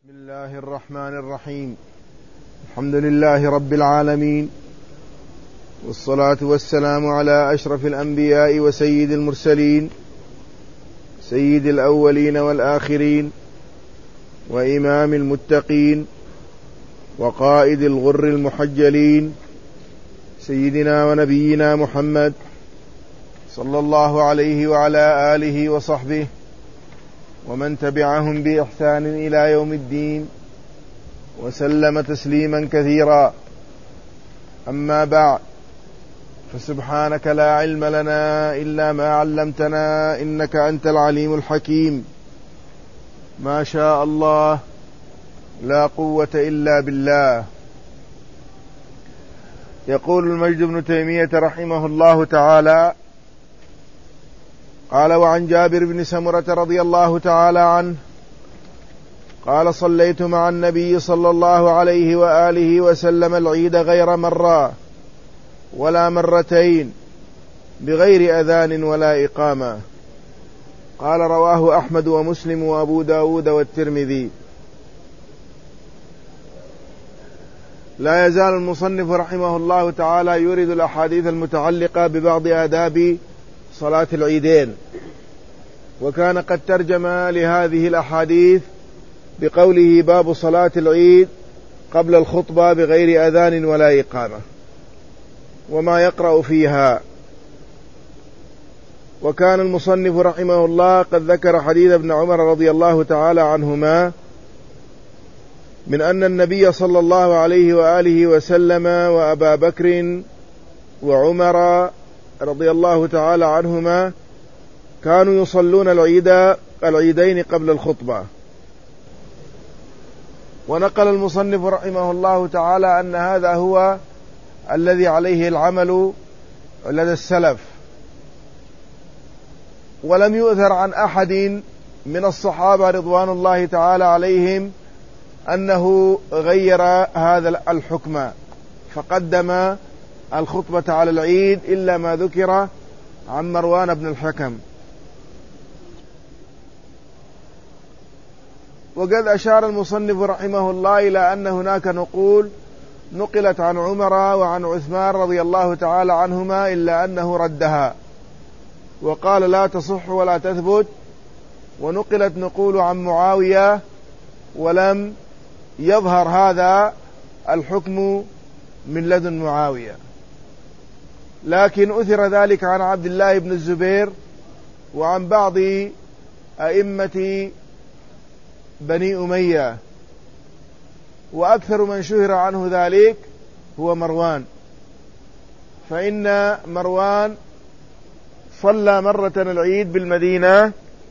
بسم الله الرحمن الرحيم. الحمد لله رب العالمين، والصلاة والسلام على أشرف الأنبياء وسيد المرسلين، سيد الأولين والآخرين، وإمام المتقين، وقائد الغر المحجلين، سيدنا ونبينا محمد صلى الله عليه وعلى آله وصحبه ومن تبعهم بإحسان إلى يوم الدين، وسلم تسليما كثيرا. أما بعد، فسبحانك لا علم لنا إلا ما علمتنا إنك أنت العليم الحكيم. ما شاء الله لا قوة إلا بالله. يقول المجد بن تيمية رحمه الله تعالى: قال: وعن جابر بن سمرة رضي الله تعالى عنه قال: صليت مع النبي صلى الله عليه وآله وسلم العيد غير مرة ولا مرتين بغير أذان ولا إقامة. قال: رواه أحمد ومسلم وأبو داود والترمذي. لا يزال المصنف رحمه الله تعالى يورد الأحاديث المتعلقة ببعض آداب صلاة العيدين، وكان قد ترجم لهذه الأحاديث بقوله: باب صلاة العيد قبل الخطبة بغير أذان ولا إقامة، وما يقرأ فيها. وكان المصنف رحمه الله قد ذكر حديث ابن عمر رضي الله تعالى عنهما من أن النبي صلى الله عليه وآله وسلم وأبا بكر وعمر رضي الله تعالى عنهما كانوا يصلون العيدين قبل الخطبة. ونقل المصنف رحمه الله تعالى أن هذا هو الذي عليه العمل لدى السلف، ولم يؤثر عن أحد من الصحابة رضوان الله تعالى عليهم أنه غير هذا الحكم فقدم الخطبة على العيد، إلا ما ذكر عن مروان بن الحكم. وقد أشار المصنف رحمه الله إلى أن هناك نقول نقلت عن عمر وعن عثمان رضي الله تعالى عنهما، إلا أنه ردها وقال لا تصح ولا تثبت. ونقلت نقول عن معاوية ولم يظهر هذا الحكم من لدن معاوية، لكن أثر ذلك عن عبد الله بن الزبير وعن بعض أئمة بني أمية، وأكثر من شهر عنه ذلك هو مروان، فإن مروان صلى مرة العيد بالمدينة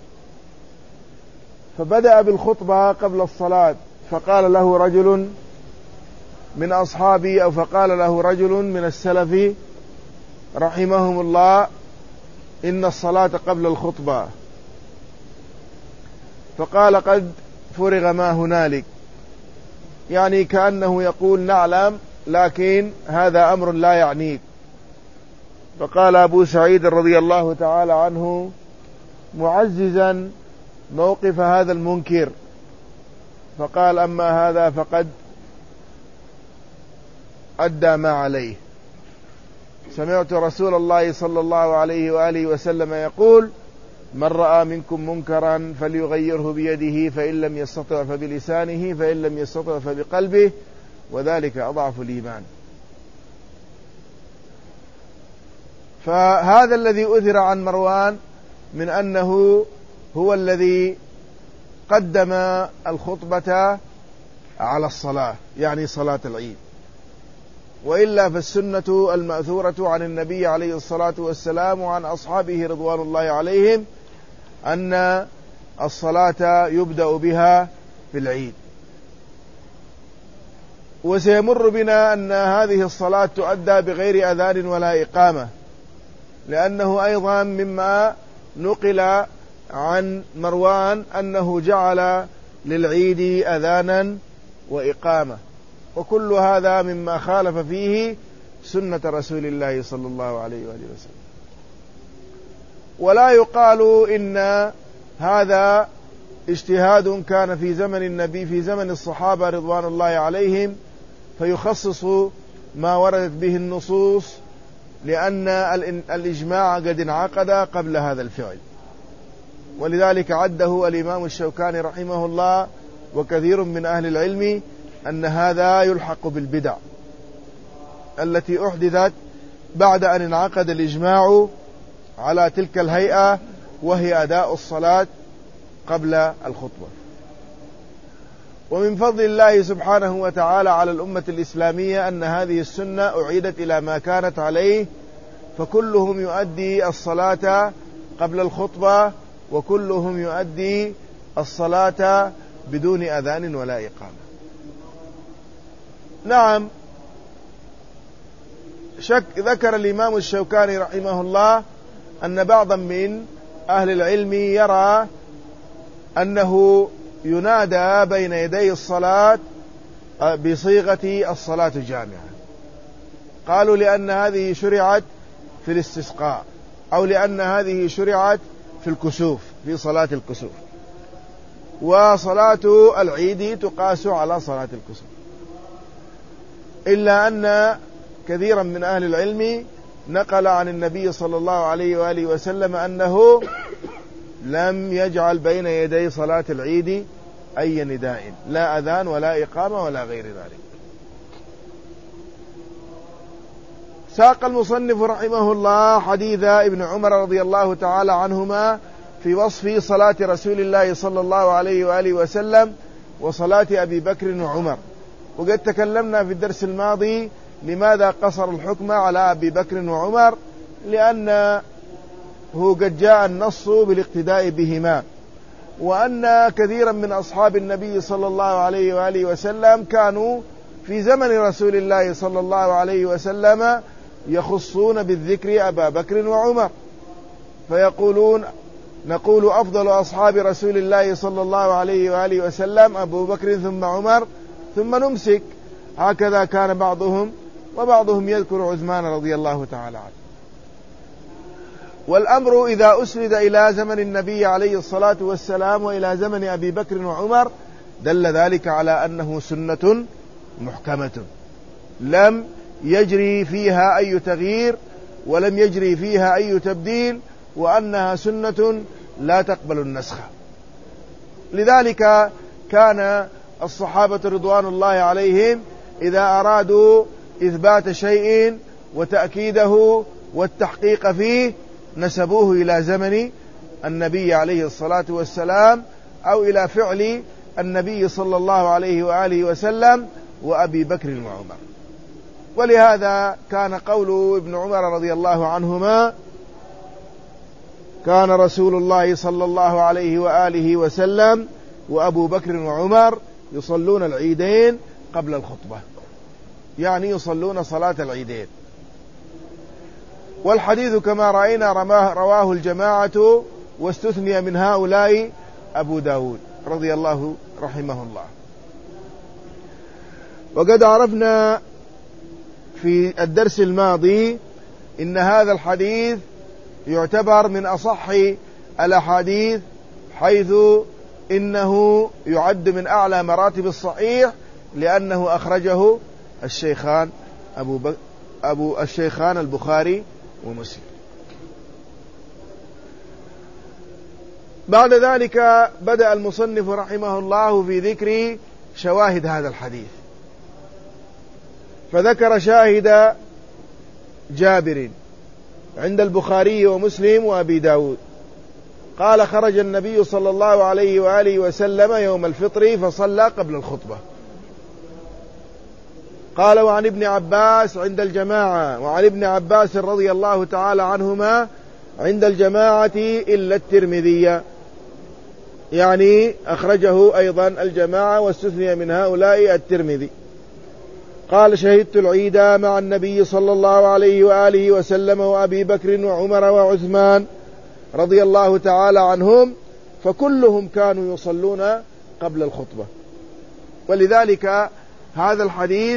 فبدأ بالخطبة قبل الصلاة، فقال له رجل من أصحابي أو فقال له رجل من السلف رحمهم الله: إن الصلاة قبل الخطبة. فقال: قد فرغ ما هنالك، يعني كأنه يقول: نعلم، لكن هذا أمر لا يعنيك. فقال أبو سعيد رضي الله تعالى عنه معززا موقف هذا المنكر، فقال: أما هذا فقد أدى ما عليه. سمعت رسول الله صلى الله عليه وآله وسلم يقول: من رأى منكم منكرا فليغيره بيده، فإن لم يستطع فبلسانه، فإن لم يستطع فبقلبه، وذلك أضعف الإيمان. فهذا الذي أثر عن مروان من أنه هو الذي قدم الخطبة على الصلاة، يعني صلاة العيد. وإلا فالسنة المأثورة عن النبي عليه الصلاة والسلام وعن أصحابه رضوان الله عليهم أن الصلاة يبدأ بها في العيد. وسيمر بنا أن هذه الصلاة تؤدى بغير أذان ولا إقامة، لأنه أيضا مما نقل عن مروان أنه جعل للعيد أذانا وإقامة، وكل هذا مما خالف فيه سنة رسول الله صلى الله عليه وآله وسلم. ولا يقال إن هذا اجتهاد كان في زمن النبي في زمن الصحابة رضوان الله عليهم، فيخصص ما وردت به النصوص، لأن الإجماع قد انعقد قبل هذا الفعل. ولذلك عده الإمام الشوكاني رحمه الله وكثير من أهل العلم أن هذا يلحق بالبدع التي أحدثت بعد أن انعقد الإجماع على تلك الهيئة، وهي أداء الصلاة قبل الخطبة. ومن فضل الله سبحانه وتعالى على الأمة الإسلامية أن هذه السنة أعيدت إلى ما كانت عليه، فكلهم يؤدي الصلاة قبل الخطبة، وكلهم يؤدي الصلاة بدون أذان ولا إقامة. نعم، ذكر الإمام الشوكاني رحمه الله أن بعضا من أهل العلم يرى أنه ينادى بين يدي الصلاة بصيغة الصلاة جامعة. قالوا لأن هذه شرعت في الاستسقاء، أو لأن هذه شرعت في الكسوف، في صلاة الكسوف، وصلاة العيد تقاس على صلاة الكسوف. إلا أن كثيرا من أهل العلم نقل عن النبي صلى الله عليه وآله وسلم أنه لم يجعل بين يدي صلاة العيد أي نداء، لا أذان ولا إقامة ولا غير ذلك. ساق المصنف رحمه الله حديث ابن عمر رضي الله تعالى عنهما في وصف صلاة رسول الله صلى الله عليه وآله وسلم وصلاة أبي بكر وعمر. وقد تكلمنا في الدرس الماضي لماذا قصر الحكم على أبي بكر وعمر، لأنه قد جاء النص بالاقتداء بهما، وأن كثيرا من أصحاب النبي صلى الله عليه وآله وسلم كانوا في زمن رسول الله صلى الله عليه وسلم يخصون بالذكر أبا بكر وعمر، فيقولون نقول أفضل أصحاب رسول الله صلى الله عليه وآله وسلم أبو بكر ثم عمر ثم نمسك. هكذا كان بعضهم، وبعضهم يذكر عثمان رضي الله تعالى عنه. والأمر إذا أسند إلى زمن النبي عليه الصلاة والسلام وإلى زمن أبي بكر وعمر دل ذلك على أنه سنة محكمة لم يجري فيها أي تغيير ولم يجري فيها أي تبديل، وأنها سنة لا تقبل النسخ. لذلك كان الصحابة رضوان الله عليهم إذا أرادوا إثبات شيء وتأكيده والتحقيق فيه نسبوه إلى زمن النبي عليه الصلاة والسلام، أو إلى فعل النبي صلى الله عليه وآله وسلم وأبي بكر وعمر. ولهذا كان قول ابن عمر رضي الله عنهما: كان رسول الله صلى الله عليه وآله وسلم وأبو بكر وعمر يصلون العيدين قبل الخطبة، يعني يصلون صلاة العيدين. والحديث كما رأينا رواه الجماعة، واستثني من هؤلاء أبو داود رضي الله رحمه الله. وقد عرفنا في الدرس الماضي إن هذا الحديث يعتبر من أصح الأحاديث، حيث إنه يعد من أعلى مراتب الصحيح، لأنه أخرجه الشيخان الشيخان البخاري ومسلم. بعد ذلك بدأ المصنف رحمه الله في ذكر شواهد هذا الحديث، فذكر شاهد جابر عند البخاري ومسلم وأبي داود قال: خرج النبي صلى الله عليه وآله وسلم يوم الفطر فصلى قبل الخطبة. قال: وعن ابن عباس عند الجماعة، وعن ابن عباس رضي الله تعالى عنهما عند الجماعة إلا الترمذي، يعني أخرجه أيضا الجماعة واستثني من هؤلاء الترمذي. قال: شهدت العيد مع النبي صلى الله عليه وآله وسلم وأبي بكر وعمر وعثمان رضي الله تعالى عنهم، فكلهم كانوا يصلون قبل الخطبة. ولذلك هذا الحديث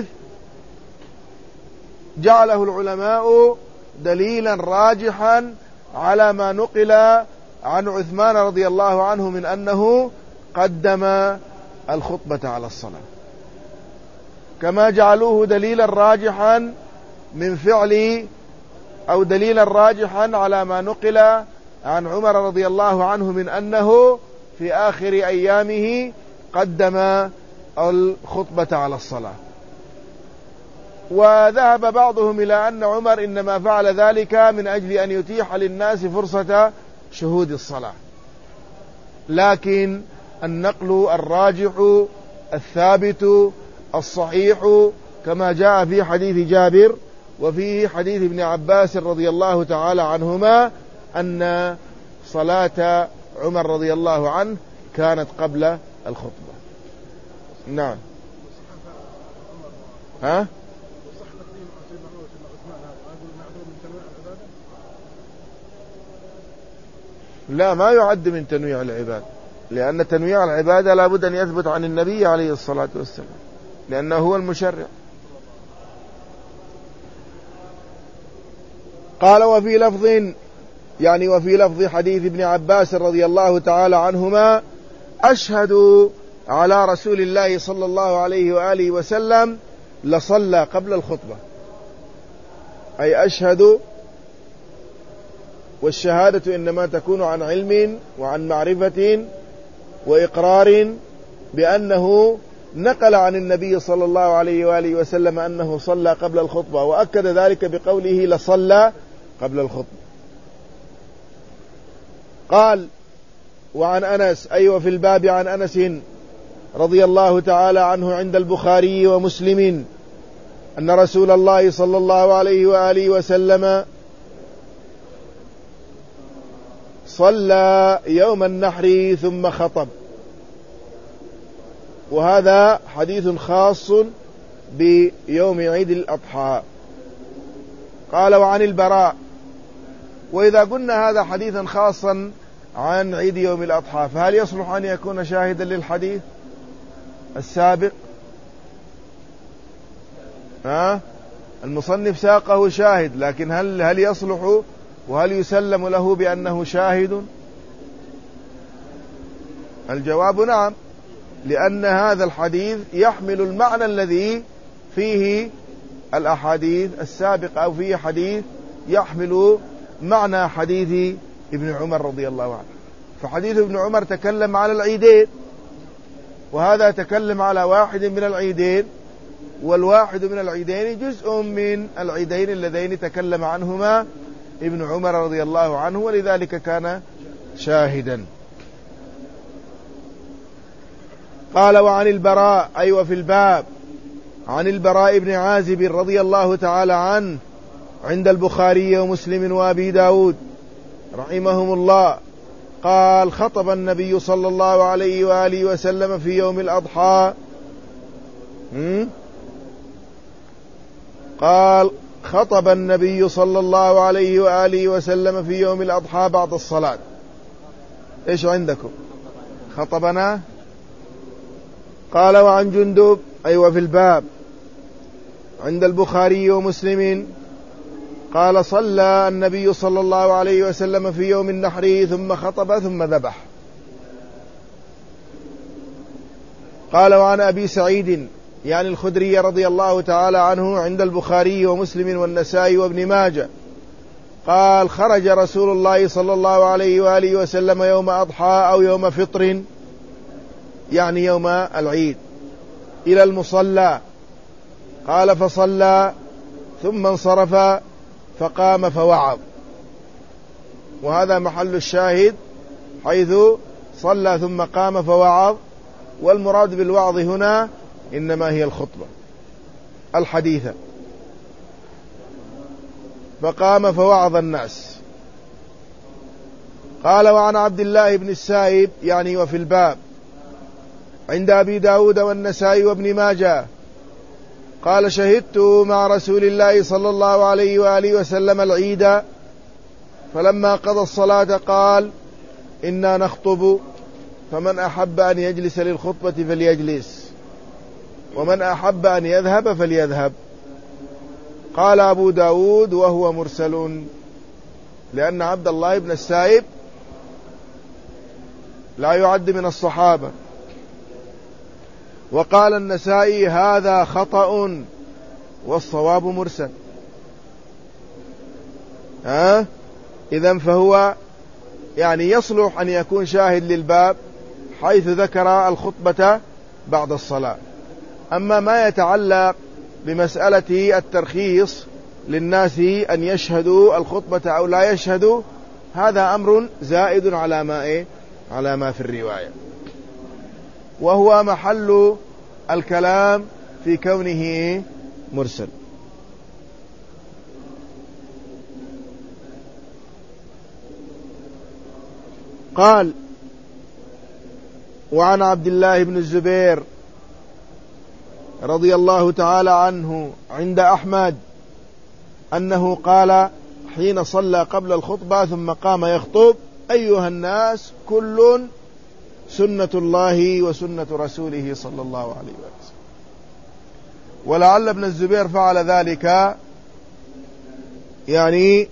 جعله العلماء دليلا راجحا على ما نقل عن عثمان رضي الله عنه من أنه قدم الخطبة على الصلاة، كما جعلوه دليلا راجحا من فعل أو دليلا راجحا على ما نقل عن عمر رضي الله عنه من أنه في آخر أيامه قدم الخطبة على الصلاة. وذهب بعضهم إلى أن عمر إنما فعل ذلك من أجل أن يتيح للناس فرصة شهود الصلاة، لكن النقل الراجح الثابت الصحيح كما جاء في حديث جابر وفي حديث ابن عباس رضي الله تعالى عنهما أن صلاة عمر رضي الله عنه كانت قبل الخطبة. نعم. ها؟ لا، ما يعد من تنويع العباد، لأن تنويع العبادة لا بد أن يثبت عن النبي عليه الصلاة والسلام، لأنه هو المشرع. قال وفي لفظ، يعني وفي لفظ حديث ابن عباس رضي الله تعالى عنهما: أشهد على رسول الله صلى الله عليه وآله وسلم لصلى قبل الخطبة، أي أشهد، والشهادة إنما تكون عن علم وعن معرفة وإقرار بأنه نقل عن النبي صلى الله عليه وآله وسلم أنه صلى قبل الخطبة، وأكد ذلك بقوله لصلى قبل الخطبة. قال وعن أنس، أي وفي الباب عن أنس رضي الله تعالى عنه عند البخاري ومسلم أن رسول الله صلى الله عليه وآله وسلم صلى يوم النحر ثم خطب. وهذا حديث خاص بيوم عيد الأضحى. قال وعن البراء، وإذا قلنا هذا حديثا خاصا عن عيد يوم الأضحى فهل يصلح أن يكون شاهدا للحديث السابق؟ المصنف ساقه شاهد، لكن هل يصلح وهل يسلم له بأنه شاهد؟ الجواب نعم، لأن هذا الحديث يحمل المعنى الذي فيه الأحاديث السابقة، أو فيه حديث يحمل معنى حديث ابن عمر رضي الله عنه. فحديث ابن عمر تكلم على العيدين، وهذا تكلم على واحد من العيدين، والواحد من العيدين جزء من العيدين اللذين تكلم عنهما ابن عمر رضي الله عنه، ولذلك كان شاهدا. قال وعن البراء، أي وفي الباب عن البراء بن عازب رضي الله تعالى عنه عند البخاري ومسلم وأبي داود رحمهم الله قال: خطب النبي صلى الله عليه وآله وسلم في يوم الأضحى. قال: خطب النبي صلى الله عليه وآله وسلم في يوم الأضحى بعد الصلاة. إيش عندكم؟ خطبنا. قال وعن جندب، أي وفي الباب عند البخاري ومسلم قال: صلى النبي صلى الله عليه وسلم في يوم النحر ثم خطب ثم ذبح. قال وعن أبي سعيد يعني الخدري رضي الله تعالى عنه عند البخاري ومسلم والنسائي وابن ماجه قال: خرج رسول الله صلى الله عليه وآله وسلم يوم أضحى أو يوم فطر، يعني يوم العيد، إلى المصلى. قال: فصلى ثم انصرف فقام فوعظ. وهذا محل الشاهد، حيث صلى ثم قام فوعظ، والمراد بالوعظ هنا إنما هي الخطبة الحديثة. فقام فوعظ الناس. قال وعن عبد الله بن السائب يعني وفي الباب عند أبي داود والنسائي وابن ماجه قال: شهدت مع رسول الله صلى الله عليه وآله وسلم العيد، فلما قضى الصلاة قال: إنا نخطب، فمن أحب أن يجلس للخطبة فليجلس، ومن أحب أن يذهب فليذهب. قال أبو داود: وهو مرسل، لأن عبد الله بن السائب لا يعد من الصحابة، وقال النسائي هذا خطأ والصواب مرسل. إذن فهو يعني يصلح أن يكون شاهد للباب حيث ذكر الخطبة بعد الصلاة. أما ما يتعلق بمسألة الترخيص للناس أن يشهدوا الخطبة أو لا يشهدوا، هذا أمر زائد على ما في الرواية، وهو محل الكلام في كونه مرسل. قال: وعن عبد الله بن الزبير رضي الله تعالى عنه عند أحمد أنه قال حين صلى قبل الخطبة ثم قام يخطب: أيها الناس، كل سنة الله وسنة رسوله صلى الله عليه وسلم. ولعل ابن الزبير فعل ذلك يعني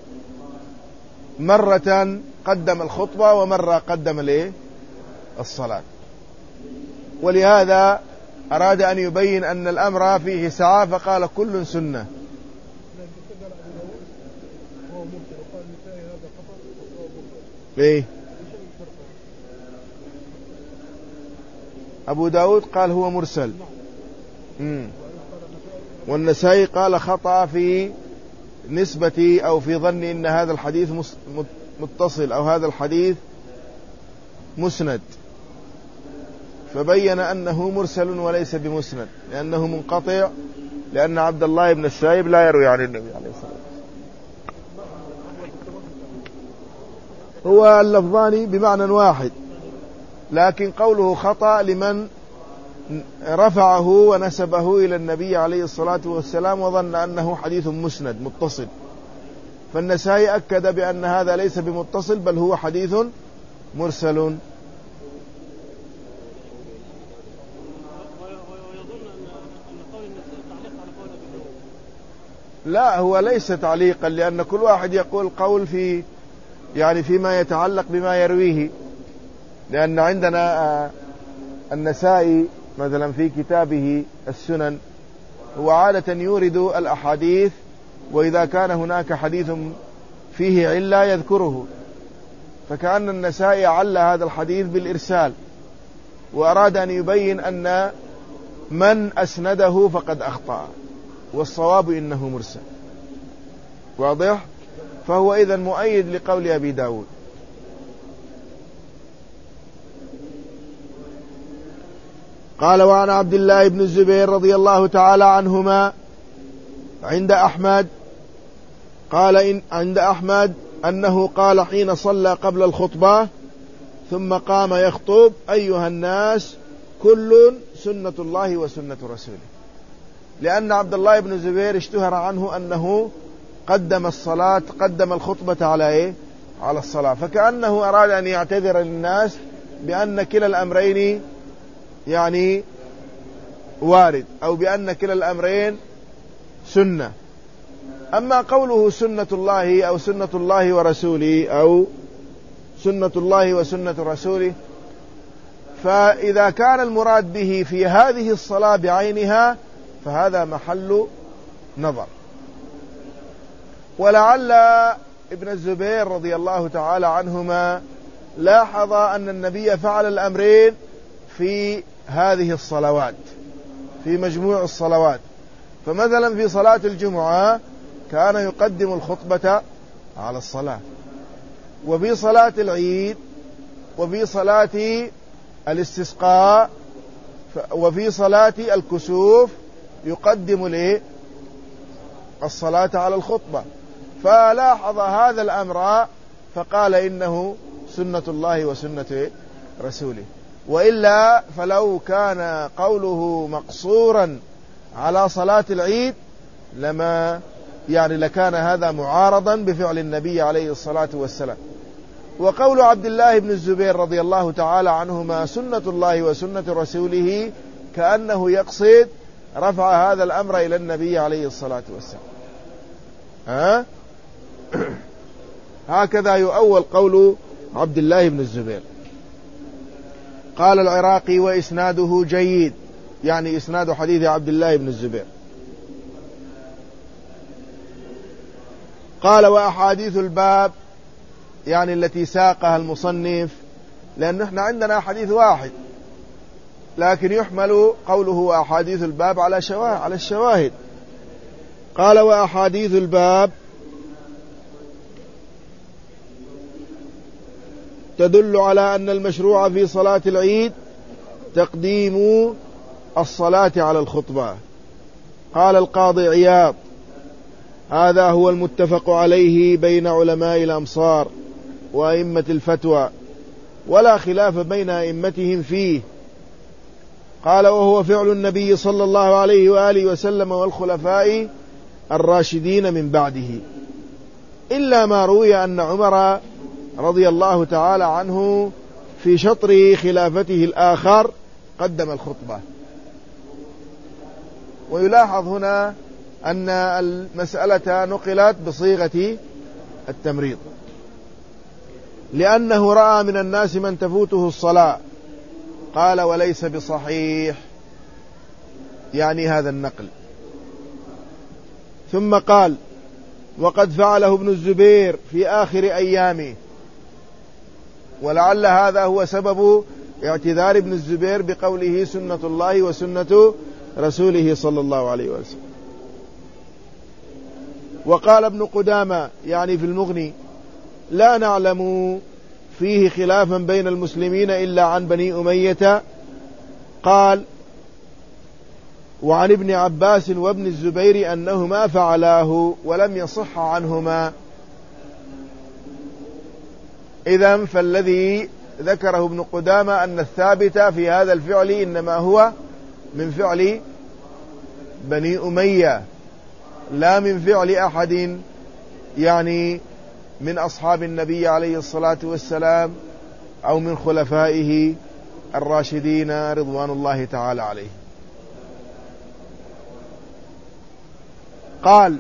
مرة قدم الخطبة ومرة قدم الصلاة، ولهذا أراد أن يبين أن الأمر فيه سعة فقال كل سنة. ليه؟ أبو داود قال هو مرسل، والنسائي قال خطأ في نسبة أو في ظن إن هذا الحديث متصل أو هذا الحديث مسند، فبين أنه مرسل وليس بمسند لأنه منقطع، لأن عبد الله بن السائب لا يروي عن النبي عليه الصلاة والسلام. هو اللفظان بمعنى واحد، لكن قوله خطأ لمن رفعه ونسبه إلى النبي عليه الصلاة والسلام وظن أنه حديث مسند متصل، فالنسائي أكد بأن هذا ليس بمتصل بل هو حديث مرسل. لا، هو ليس تعليقا، لأن كل واحد يقول قول في يعني فيما يتعلق بما يرويه، لأن عندنا النسائي مثلا في كتابه السنن هو عادة يورد الأحاديث، وإذا كان هناك حديث فيه علة يذكره، فكأن النسائي عل هذا الحديث بالإرسال، وأراد أن يبين أن من أسنده فقد أخطأ، والصواب إنه مرسل. واضح؟ فهو إذن مؤيد لقول أبي داود. قال: وعن عبد الله بن الزبير رضي الله تعالى عنهما عند أحمد قال عند أحمد أنه قال حين صلى قبل الخطبة ثم قام يخطب: أيها الناس، كل سنة الله وسنة رسوله. لأن عبد الله بن الزبير اشتهر عنه أنه قدم الخطبة على الصلاة، فكأنه أراد أن يعتذر للناس بأن كلا الأمرين يعني وارد، أو بأن كلا الأمرين سنة. أما قوله سنة الله أو سنة الله ورسوله أو سنة الله وسنة رسوله، فإذا كان المراد به في هذه الصلاة بعينها فهذا محل نظر. ولعل ابن الزبير رضي الله تعالى عنهما لاحظ أن النبي فعل الأمرين في هذه الصلوات، في مجموع الصلوات. فمثلا في صلاة الجمعة كان يقدم الخطبة على الصلاة، وفي صلاة العيد، وفي صلاة الاستسقاء، وفي صلاة الكسوف يقدم الصلاة على الخطبة. فلاحظ هذا الأمر فقال إنه سنة الله وسنة رسوله. وإلا فلو كان قوله مقصورا على صلاة العيد لكان هذا معارضا بفعل النبي عليه الصلاة والسلام. وقول عبد الله بن الزبير رضي الله تعالى عنهما سنة الله وسنة رسوله كأنه يقصد رفع هذا الأمر إلى النبي عليه الصلاة والسلام. هكذا يؤول قول عبد الله بن الزبير. قال العراقي وإسناده جيد، يعني إسناد حديث عبد الله بن الزبير. قال وأحاديث الباب، يعني التي ساقها المصنف، لأن احنا عندنا حديث واحد لكن يحمل قوله أحاديث الباب على الشواهد. قال وأحاديث الباب تدل على أن المشروع في صلاة العيد تقديم الصلاة على الخطبة. قال القاضي عياض هذا هو المتفق عليه بين علماء الأمصار وأئمة الفتوى، ولا خلاف بين أئمتهم فيه. قال وهو فعل النبي صلى الله عليه وآله وسلم والخلفاء الراشدين من بعده، إلا ما روي أن عمر رضي الله تعالى عنه في شطر خلافته الآخر قدم الخطبة. ويلاحظ هنا أن المسألة نقلت بصيغة التمريض، لأنه رأى من الناس من تفوته الصلاة. قال وليس بصحيح، يعني هذا النقل. ثم قال وقد فعله ابن الزبير في آخر أيامه، ولعل هذا هو سبب اعتذار ابن الزبير بقوله سنة الله وسنة رسوله صلى الله عليه وسلم. وقال ابن قدامة يعني في المغني لا نعلم فيه خلافا بين المسلمين إلا عن بني أمية. قال وعن ابن عباس وابن الزبير أنهما فعلاه ولم يصح عنهما. إذن فالذي ذكره ابن قدامة أن الثابت في هذا الفعل إنما هو من فعل بني أمية، لا من فعل أحد يعني من أصحاب النبي عليه الصلاة والسلام أو من خلفائه الراشدين رضوان الله تعالى عليه. قال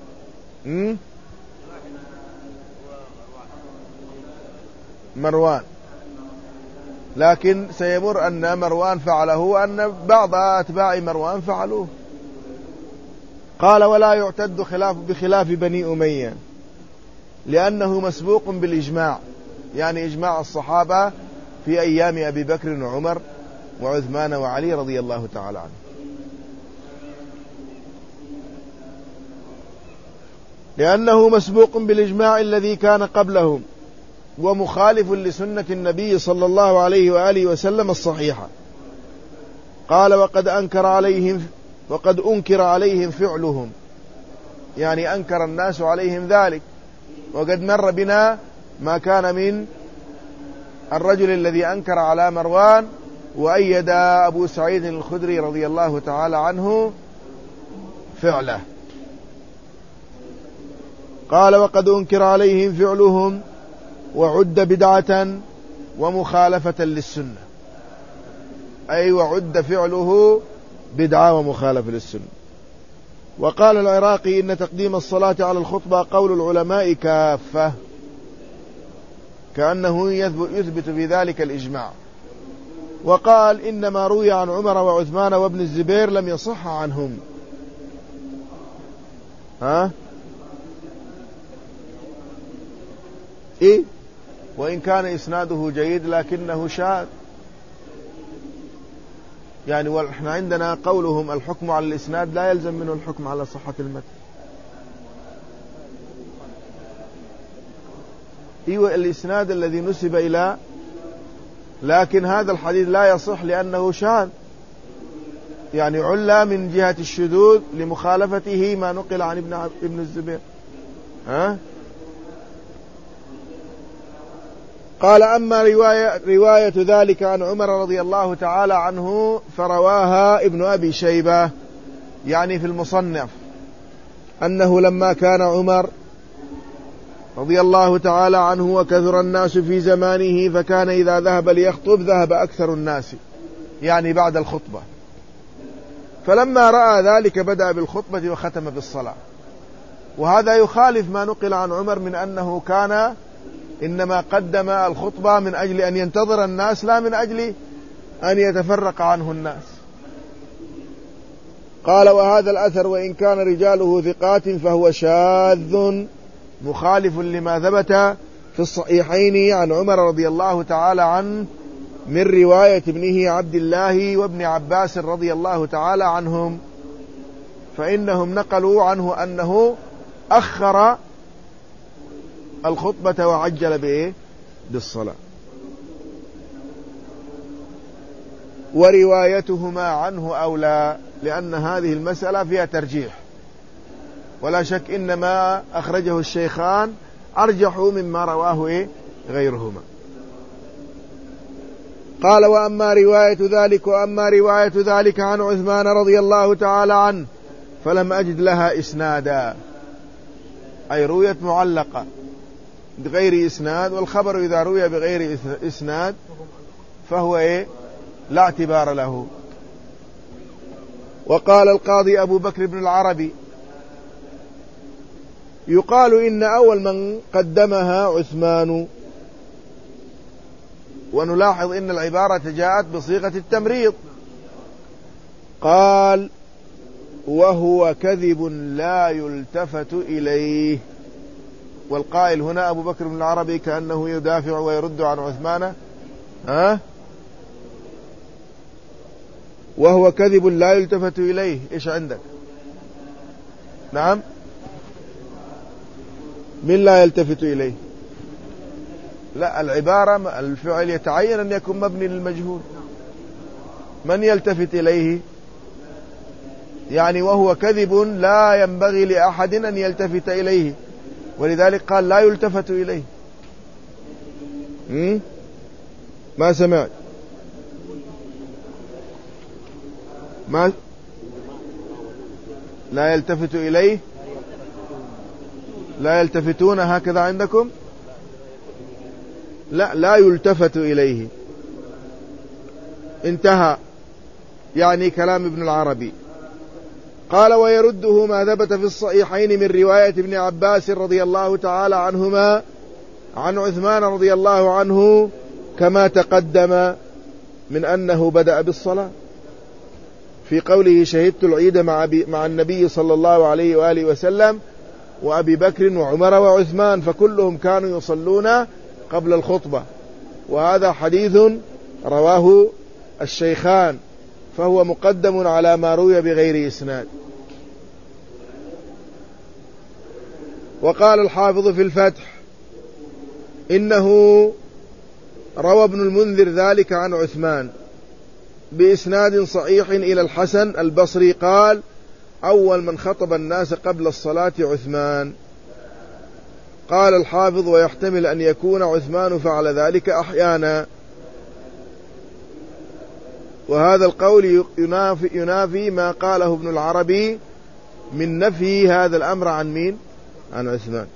مروان، لكن سيمر أن مروان فعله وأن بعض أتباع مروان فعلوه. قال ولا يعتد بخلاف بني أمية لأنه مسبوق بالإجماع، يعني إجماع الصحابة في أيام أبي بكر وعمر وعثمان وعلي رضي الله تعالى عنه. لأنه مسبوق بالإجماع الذي كان قبلهم ومخالف لسنة النبي صلى الله عليه وآله وسلم الصحيحة. قال وقد أنكر عليهم فعلهم، يعني أنكر الناس عليهم ذلك. وقد مر بنا ما كان من الرجل الذي أنكر على مروان وأيد أبو سعيد الخدري رضي الله تعالى عنه فعله. قال وقد أنكر عليهم فعلهم وعد بدعة ومخالفة للسنة، أي وعد فعله بدعة ومخالفة للسنة. وقال العراقي إن تقديم الصلاة على الخطبة قول العلماء كافة، كأنه يثبت في ذلك الإجماع. وقال إنما روي عن عمر وعثمان وابن الزبير لم يصح عنهم. إيه؟ وإن كان إسناده جيد لكنه شاذ، يعني ونحن عندنا قولهم الحكم على الإسناد لا يلزم منه الحكم على صحة المتن. إيوه الإسناد الذي نسب إلى، لكن هذا الحديث لا يصح لأنه شاذ، يعني علا من جهة الشذوذ لمخالفته ما نقل عن ابن الزبير. قال أما رواية ذلك عن عمر رضي الله تعالى عنه فرواها ابن أبي شيبة، يعني في المصنف، أنه لما كان عمر رضي الله تعالى عنه وكثر الناس في زمانه فكان إذا ذهب ليخطب ذهب أكثر الناس، يعني بعد الخطبة. فلما رأى ذلك بدأ بالخطبة وختم بالصلاة. وهذا يخالف ما نقل عن عمر من أنه كان إنما قدم الخطبة من أجل أن ينتظر الناس لا من أجل أن يتفرق عنه الناس. قال: وهذا الأثر وإن كان رجاله ثقات فهو شاذ مخالف لما ثبت في الصحيحين عن عمر رضي الله تعالى عنه من رواية ابنه عبد الله وابن عباس رضي الله تعالى عنهم، فإنهم نقلوا عنه أنه أخر الخطبة وعجل بالصلاة. وروايتهما عنه أولى، لأن هذه المسألة فيها ترجيح، ولا شك إن ما أخرجه الشيخان أرجحوا مما رواه غيرهما. قال: وأما رواية ذلك عن عثمان رضي الله تعالى عنه فلم أجد لها إسنادا، أي رويت معلقة بغير إسناد، والخبر إذا روي بغير إسناد فهو لا اعتبار له. وقال القاضي أبو بكر بن العربي: يقال إن أول من قدمها عثمان. ونلاحظ إن العبارة جاءت بصيغة التمريض. قال: وهو كذب لا يلتفت إليه. والقائل هنا أبو بكر بن العربي كأنه يدافع ويرد عن عثمان. وهو كذب لا يلتفت إليه، إيش عندك؟ نعم، من لا يلتفت إليه؟ لا، العبارة الفعل يتعين أن يكون مبني للمجهول. من يلتفت إليه؟ يعني وهو كذب لا ينبغي لأحد أن يلتفت إليه، ولذلك قال لا يلتفت إليه. ما سمعت؟ ما لا يلتفت إليه، لا يلتفتون هكذا عندكم؟ لا يلتفت إليه. انتهى يعني كلام ابن العربي. قال: ويرده ما ثبت في الصحيحين من رواية ابن عباس رضي الله تعالى عنهما عن عثمان رضي الله عنه كما تقدم من أنه بدأ بالصلاة في قوله: شهدت العيد مع النبي صلى الله عليه وآله وسلم وأبي بكر وعمر وعثمان فكلهم كانوا يصلون قبل الخطبة. وهذا حديث رواه الشيخان، فهو مقدم على ما روي بغير إسناد. وقال الحافظ في الفتح: إنه روى ابن المنذر ذلك عن عثمان بإسناد صحيح إلى الحسن البصري قال: أول من خطب الناس قبل الصلاة عثمان. قال الحافظ: ويحتمل أن يكون عثمان فعل ذلك أحيانا. وهذا القول ينافي ما قاله ابن العربي من نفي هذا الأمر عن مين؟ عن عثمان.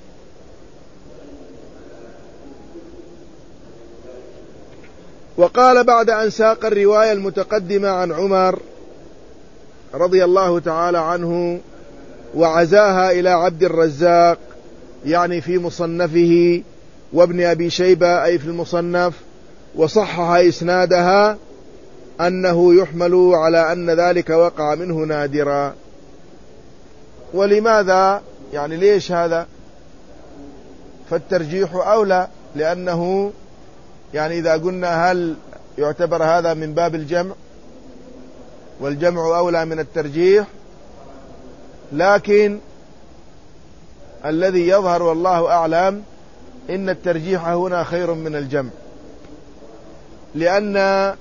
وقال بعد أن ساق الرواية المتقدمة عن عمر رضي الله تعالى عنه وعزاها إلى عبد الرزاق يعني في مصنفه وابن أبي شيبة أي في المصنف، وصحح إسنادها أنه يحمل على أن ذلك وقع منه نادرا. ولماذا؟ يعني ليش هذا؟ فالترجيح أولى، لأنه يعني إذا قلنا هل يعتبر هذا من باب الجمع، والجمع أولى من الترجيح، لكن الذي يظهر والله أعلم إن الترجيح هنا خير من الجمع، لأن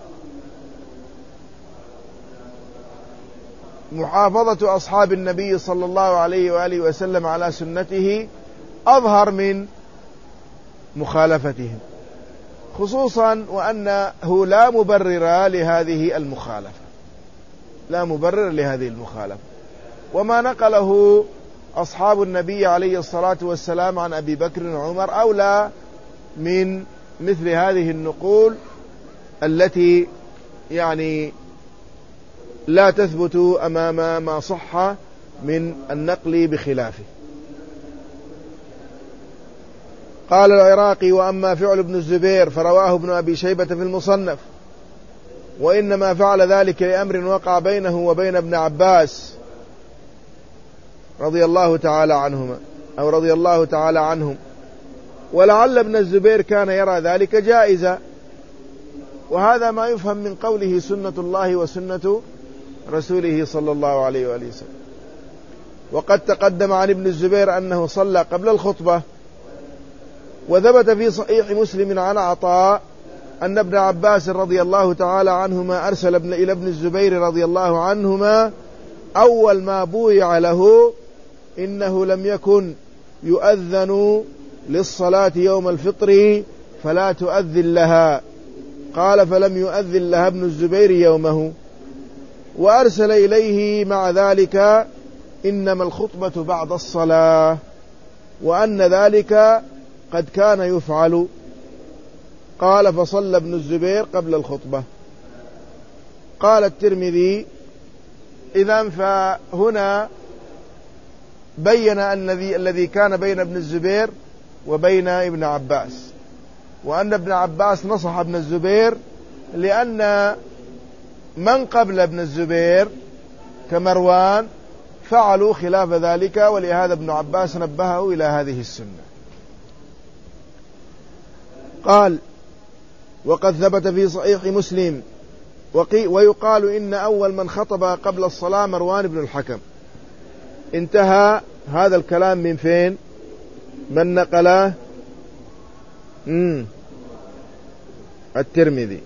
محافظة أصحاب النبي صلى الله عليه وآله وسلم على سنته أظهر من مخالفتهم، خصوصا وأنه لا مبرر لهذه المخالفة، لا مبرر لهذه المخالفة. وما نقله أصحاب النبي عليه الصلاة والسلام عن أبي بكر وعمر أولى من مثل هذه النقول التي يعني لا تثبت أمام ما صح من النقل بخلافه. قال العراقي: وأما فعل ابن الزبير فرواه ابن أبي شيبة في المصنف وإنما فعل ذلك لأمر وقع بينه وبين ابن عباس رضي الله تعالى عنهما أو رضي الله تعالى عنهم، ولعل ابن الزبير كان يرى ذلك جائزا، وهذا ما يفهم من قوله سنة الله وسنة رسوله صلى الله عليه وآله وسلم. وقد تقدم عن ابن الزبير أنه صلى قبل الخطبة، وثبت في صحيح مسلم عن عطاء أن ابن عباس رضي الله تعالى عنهما أرسل إلى ابن الزبير رضي الله عنهما أول ما بويع له إنه لم يكن يؤذن للصلاة يوم الفطر فلا تؤذن لها، قال فلم يؤذن لها ابن الزبير يومه، وأرسل إليه مع ذلك إنما الخطبة بعد الصلاة، وأن ذلك قد كان يفعل. قال فصلى ابن الزبير قبل الخطبة. قال الترمذي إذن فهنا بين أن الذي كان بين ابن الزبير وبين ابن عباس، وأن ابن عباس نصح ابن الزبير لأن من قبل ابن الزبير كمروان فعلوا خلاف ذلك، ولهذا ابن عباس نبهه إلى هذه السنة. قال وقد ثبت في صحيح مسلم ويقال إن أول من خطب قبل الصلاة مروان بن الحكم. انتهى هذا الكلام من فين؟ من نقله؟ الترمذي.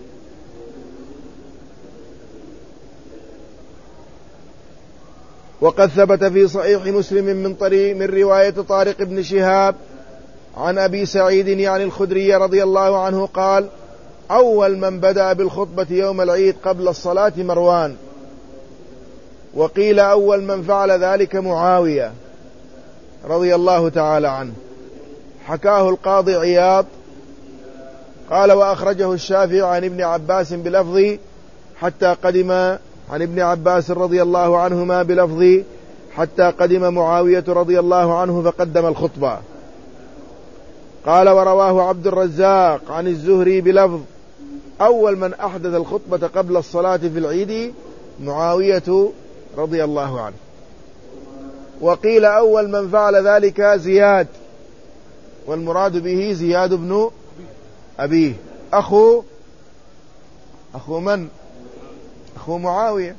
وقد ثبت في صحيح مسلم من رواية طارق بن شهاب عن أبي سعيد يعني الخدري رضي الله عنه قال أول من بدأ بالخطبة يوم العيد قبل الصلاة مروان، وقيل أول من فعل ذلك معاوية رضي الله تعالى عنه. حكاه القاضي عياض قال وأخرجه الشافعي عن ابن عباس بلفظ حتى قدم، عن ابن عباس رضي الله عنهما بلفظ حتى قدم معاوية رضي الله عنه فقدم الخطبة. قال ورواه عبد الرزاق عن الزهري بلفظ أول من أحدث الخطبة قبل الصلاة في العيد معاوية رضي الله عنه. وقيل أول من فعل ذلك زياد، والمراد به زياد بن أبيه أخو من؟ أخو معاوية،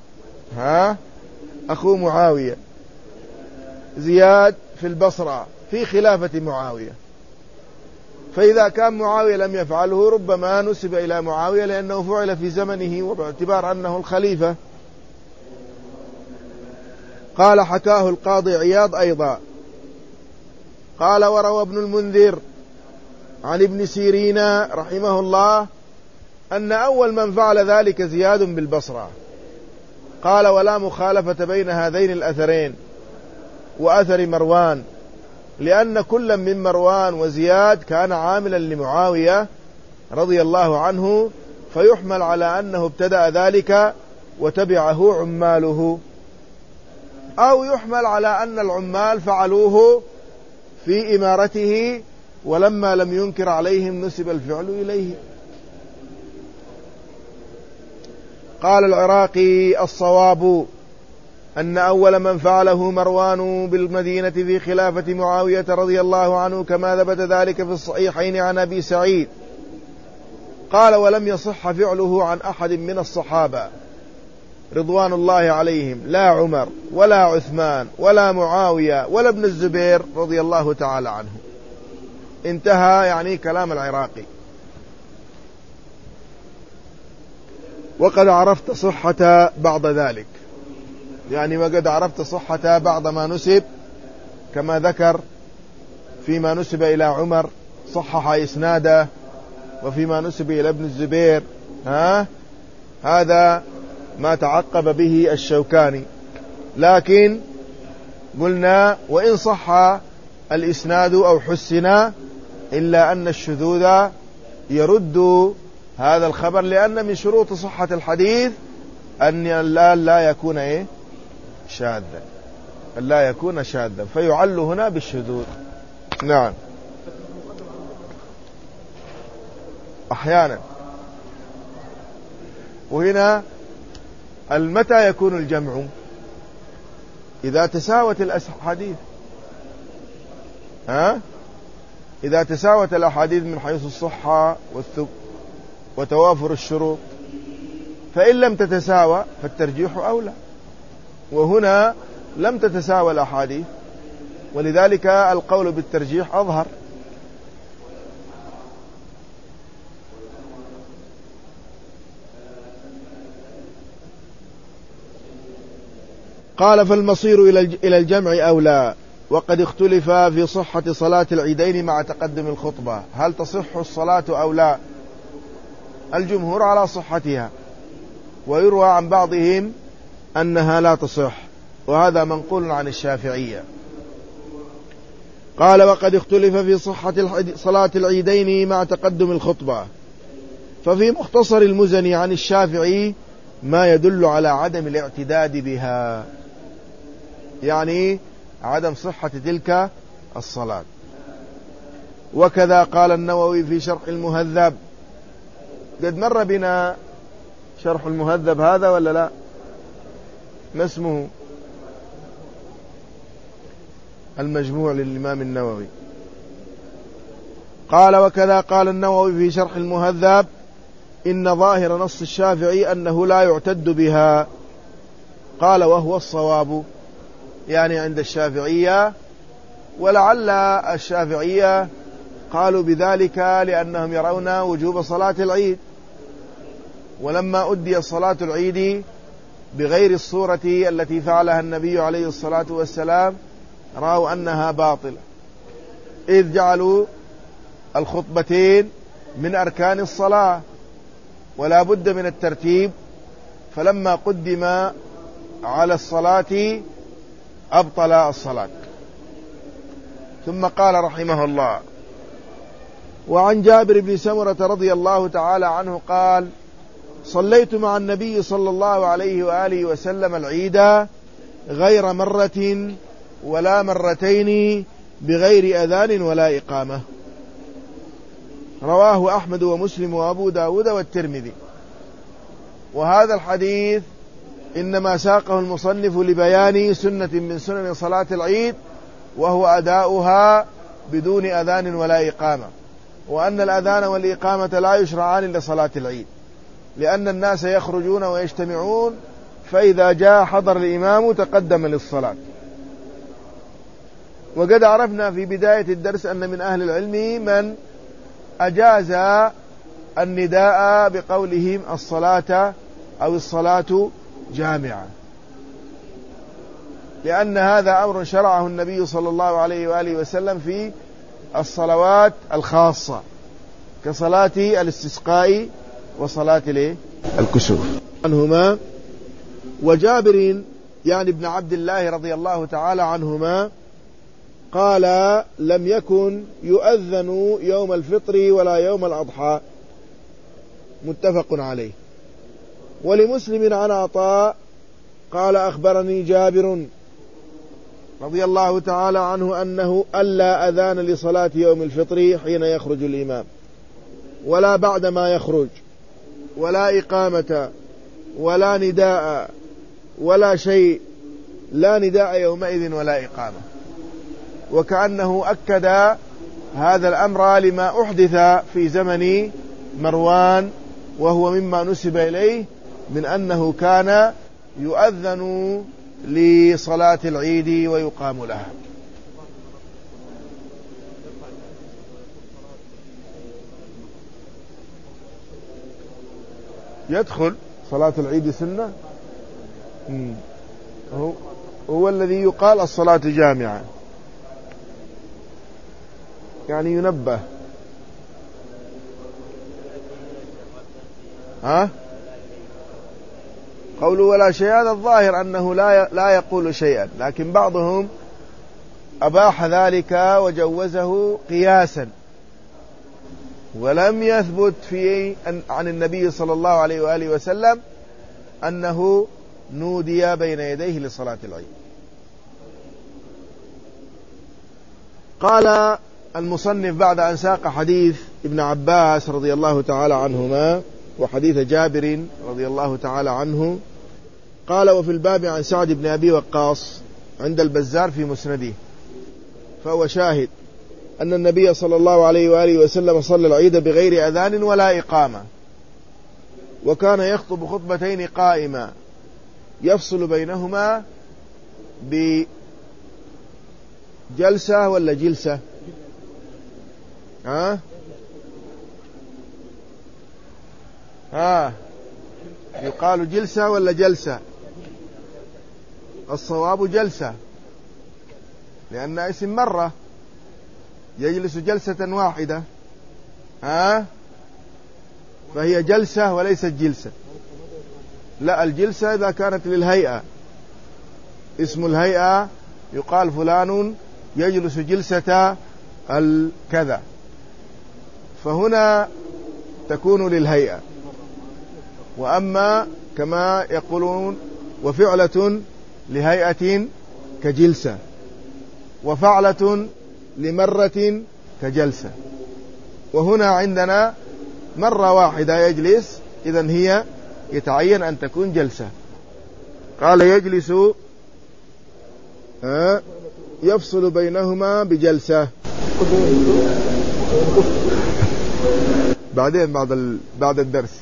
أخو معاوية، زياد في البصرة في خلافة معاوية، فإذا كان معاوية لم يفعله ربما نسب إلى معاوية لأنه فعل في زمنه وباعتبار أنه الخليفة. قال حكاه القاضي عياض أيضا. قال وروى ابن المنذر عن ابن سيرين رحمه الله أن أول من فعل ذلك زياد بالبصرة. قال ولا مخالفة بين هذين الأثرين وأثر مروان، لأن كل من مروان وزياد كان عاملا لمعاوية رضي الله عنه، فيحمل على أنه ابتدأ ذلك وتبعه عماله، أو يحمل على أن العمال فعلوه في إمارته ولما لم ينكر عليهم نسب الفعل إليه. قال العراقي الصواب أن أول من فعله مروان بالمدينة في خلافة معاوية رضي الله عنه كما ثبت ذلك في الصحيحين عن أبي سعيد. قال ولم يصح فعله عن أحد من الصحابة رضوان الله عليهم، لا عمر ولا عثمان ولا معاوية ولا ابن الزبير رضي الله تعالى عنه. انتهى يعني كلام العراقي. وقد عرفت صحة بعض ذلك، يعني وقد عرفت صحة بعض ما نسب كما ذكر فيما نسب إلى عمر صحح إسناده، وفيما نسب إلى ابن الزبير هذا ما تعقب به الشوكاني. لكن قلنا وإن صح الإسناد أو حسن إلا أن الشذوذ يرد هذا الخبر، لأن من شروط صحة الحديث أن لا يكون شاذا، لا يكون شاذا، فيعل هنا بالشذوذ. نعم أحيانا. وهنا متى يكون الجمع؟ إذا تساوت الأحاديث، إذا تساوت الأحاديث من حيث الصحة وتوافر الشروط. فإن لم تتساوى فالترجيح أولى، وهنا لم تتساوى الأحاديث، ولذلك القول بالترجيح أظهر. قال فالمصير إلى الجمع أولى، وقد اختلف في صحة صلاة العيدين مع تقدم الخطبة، هل تصح الصلاة أو لا؟ الجمهور على صحتها، ويروى عن بعضهم أنها لا تصح، وهذا منقول عن الشافعية. قال وقد اختلف في صحة صلاة العيدين مع تقدم الخطبة، ففي مختصر المزني عن الشافعي ما يدل على عدم الاعتداد بها، يعني عدم صحة تلك الصلاة. وكذا قال النووي في شرح المهذب، قد مر بنا شرح المهذب هذا ولا لا؟ ما اسمه؟ المجموع للإمام النووي. قال وكذا قال النووي في شرح المهذب إن ظاهر نص الشافعي أنه لا يعتد بها. قال وهو الصواب، يعني عند الشافعية، ولعل الشافعية قالوا بذلك لأنهم يرون وجوب صلاة العيد، ولما أدي صلاة العيد بغير الصورة التي فعلها النبي عليه الصلاة والسلام رأوا أنها باطلة، إذ جعلوا الخطبتين من أركان الصلاة ولا بد من الترتيب، فلما قدم على الصلاة أبطل الصلاة. ثم قال رحمه الله وعن جابر بن سمرة رضي الله تعالى عنه قال صليت مع النبي صلى الله عليه وآله وسلم العيد غير مرة ولا مرتين بغير أذان ولا إقامة. رواه أحمد ومسلم وأبو داود والترمذي. وهذا الحديث إنما ساقه المصنف لبيان سنة من سنن صلاة العيد، وهو أداؤها بدون أذان ولا إقامة، وأن الأذان والإقامة لا يشرعان لصلاة العيد، لأن الناس يخرجون ويجتمعون، فإذا جاء حضر الإمام تقدم للصلاة. وقد عرفنا في بداية الدرس أن من أهل العلم من أجاز النداء بقولهم الصلاة أو الصلاة جامعة، لأن هذا أمر شرعه النبي صلى الله عليه وآله وسلم في الصلوات الخاصة كصلاة الاستسقاء وصلاة الكسوف عنهما. وجابر يعني ابن عبد الله رضي الله تعالى عنهما قال لم يكن يؤذن يوم الفطر ولا يوم الأضحى، متفق عليه. ولمسلم عن عطاء قال أخبرني جابر رضي الله تعالى عنه أنه ألا أذان لصلاة يوم الفطر حين يخرج الإمام، ولا بعد ما يخرج، ولا إقامة ولا نداء ولا شيء، لا نداء يومئذ ولا إقامة. وكأنه أكد هذا الأمر لما أحدث في زمن مروان، وهو مما نسب إليه من أنه كان يؤذن لصلاة العيد ويقام لها. يدخل صلاة العيد سنة، هو الذي يقال الصلاة جامعة، يعني ينبه. قوله ولا شيء هذا الظاهر أنه لا يقول شيئا، لكن بعضهم أباح ذلك وجوزه قياسا، ولم يثبت عن النبي صلى الله عليه وآله وسلم أنه نودي بين يديه لصلاة العيد. قال المصنف بعد أن ساق حديث ابن عباس رضي الله تعالى عنهما وحديث جابر رضي الله تعالى عنه. قال: وفي الباب عن سعد بن أبي وقاص عند البزار في مسنده، فهو شاهد أن النبي صلى الله عليه وآله وسلم صلى العيد بغير أذان ولا إقامة، وكان يخطب خطبتين قائما يفصل بينهما بجلسة ولا جلسة؟ يقال جلسة ولا جلسة؟ الصواب جلسة، لأن اسم مرة يجلس جلسة واحدة، فهي جلسة وليست جلسة. لا، الجلسة إذا كانت للهيئة، اسم الهيئة يقال فلان يجلس جلسة الكذا، فهنا تكون للهيئة. وأما كما يقولون وفعلة لهيئة كجلسة، وفعلة لمرة كجلسة، وهنا عندنا مرة واحدة يجلس، إذن هي يتعين أن تكون جلسة. قال: يجلس يفصل بينهما بجلسة. بعدين بعد الدرس.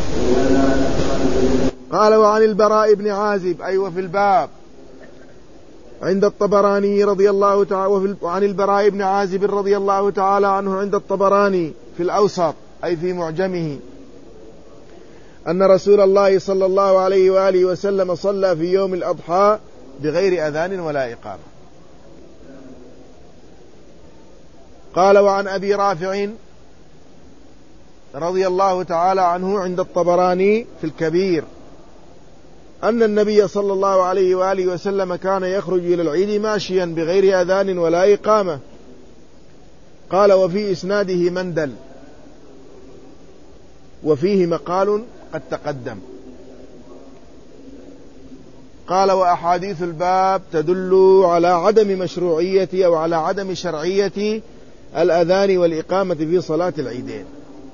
قال: وعن البراء بن عازب، أيوة في الباب عند الطبراني رضي الله تعالى، وعن البراء بن عازب رضي الله تعالى عنه عند الطبراني في الأوسط أي في معجمه، أن رسول الله صلى الله عليه وآله وسلم صلى في يوم الأضحى بغير أذان ولا إقامة. قال: وعن أبي رافع رضي الله تعالى عنه عند الطبراني في الكبير أن النبي صلى الله عليه وآله وسلم كان يخرج إلى العيد ماشيا بغير أذان ولا إقامة. قال: وفي إسناده مندل، وفيه مقال قد تقدم. قال: وأحاديث الباب تدل على عدم مشروعية أو على عدم شرعية الأذان والإقامة في صلاة العيدين.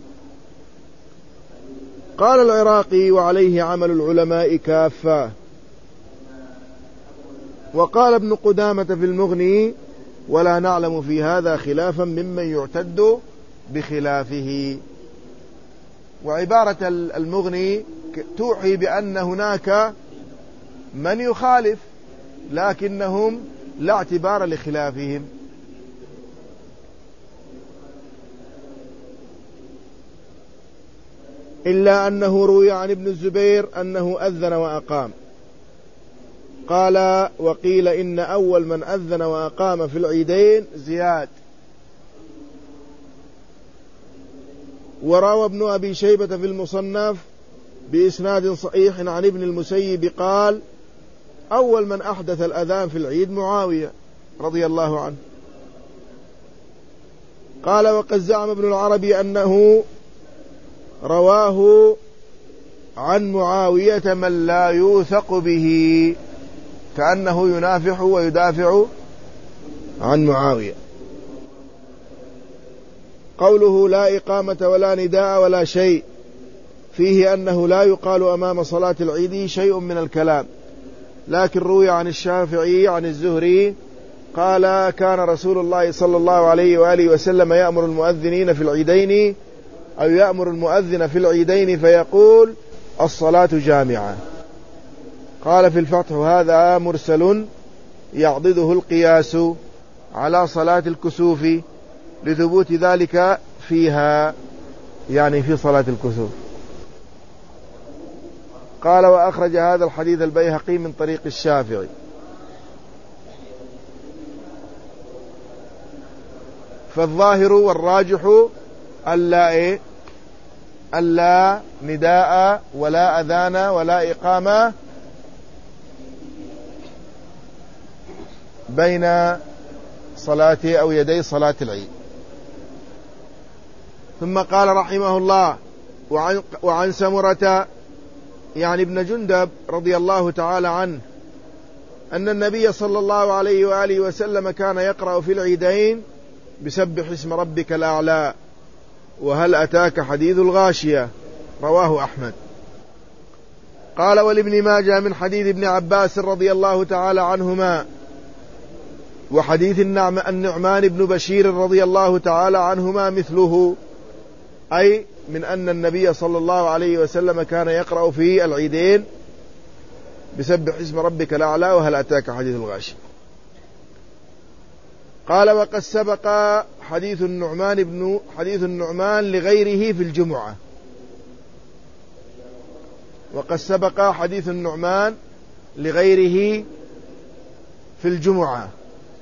قال العراقي: وعليه عمل العلماء كافة. وقال ابن قدامة في المغني: ولا نعلم في هذا خلافا ممن يعتد بخلافه. وعبارة المغني توحي بأن هناك من يخالف، لكنهم لا اعتبار لخلافهم. إلا أنه روي عن ابن الزبير أنه أذن وأقام. قال: وقيل إن أول من أذن وأقام في العيدين زياد. وروى ابن أبي شيبة في المصنف بإسناد صحيح عن ابن المسيب قال: أول من أحدث الأذان في العيد معاوية رضي الله عنه. قال: وقد زعم ابن العربي أنه رواه عن معاوية من لا يوثق به، كأنه ينافح ويدافع عن معاوية. قوله: لا إقامة ولا نداء ولا شيء، فيه أنه لا يقال أمام صلاة العيد شيء من الكلام. لكن روي عن الشافعي عن الزهري قال: كان رسول الله صلى الله عليه وآله وسلم يأمر المؤذنين في العيدين، أو يأمر المؤذن في العيدين فيقول: الصلاة جامعة. قال في الفتح: هذا مرسل يعضده القياس على صلاة الكسوف لثبوت ذلك فيها، يعني في صلاة الكسوف. قال: وأخرج هذا الحديث البيهقي من طريق الشافعي. فالظاهر والراجح ألا نداء ولا أذان ولا إقامة بين صلاة أو يدي صلاة العيد. ثم قال رحمه الله: وعن سمرة يعني ابن جندب رضي الله تعالى عنه أن النبي صلى الله عليه وآله وسلم كان يقرأ في العيدين بسبح اسم ربك الأعلى وهل أتاك حديث الغاشية رواه أحمد. قال ولابن ماجه من حديث ابن عباس رضي الله تعالى عنهما وحديث النعمان بن بشير رضي الله تعالى عنهما مثله، أي من أن النبي صلى الله عليه وسلم كان يقرأ في العيدين بسبح اسم ربك الأعلى وهل أتاك حديث الغاشية. قال وقد سبق حديث النعمان لغيره في الجمعة، وقد سبق حديث النعمان لغيره في الجمعة.